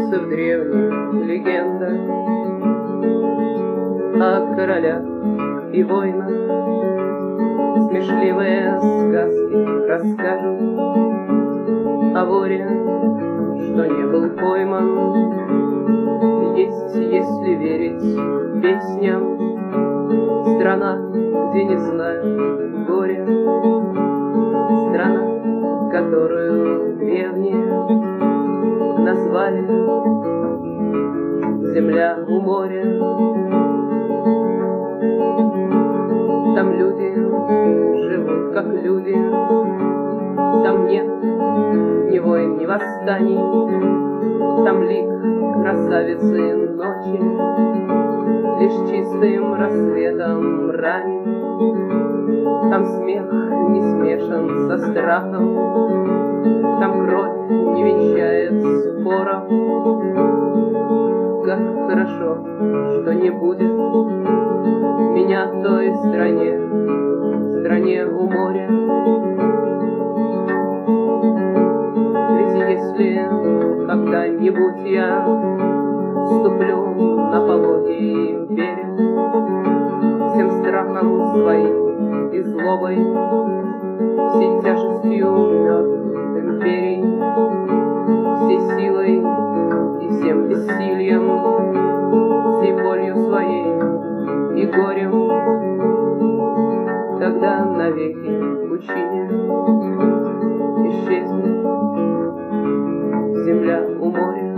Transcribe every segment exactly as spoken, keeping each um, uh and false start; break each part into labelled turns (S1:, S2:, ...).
S1: Поется в древних легендах о королях и войнах. Смешливые сказки расскажут о воре, что не был пойман. Есть, если верить песням, страна, где не знают горя, страна, которую древние назвали земля у моря. Там люди живут, как люди, там нет ни войн, ни восстаний, там лик красавицы ночи лишь чистым рассветом ранит. Там смех не смешан со страхом, там кровь не венчает споров. Как хорошо, что не будет меня в той стране, стране у моря. Ведь если когда-нибудь я ступлю на пологий берег, всем страхом своим и злобой, всей тяжестью мертвых империй, всей силой и всем бессилием, всей болью своей и горем, тогда навеки в пучине исчезнет земля у моря.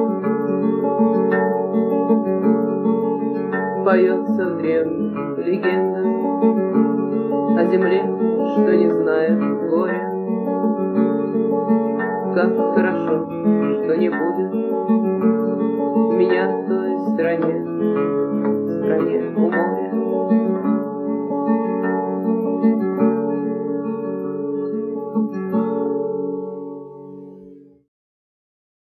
S1: Поется в древних легендах о земле, что не знает горя. Как хорошо, что не будет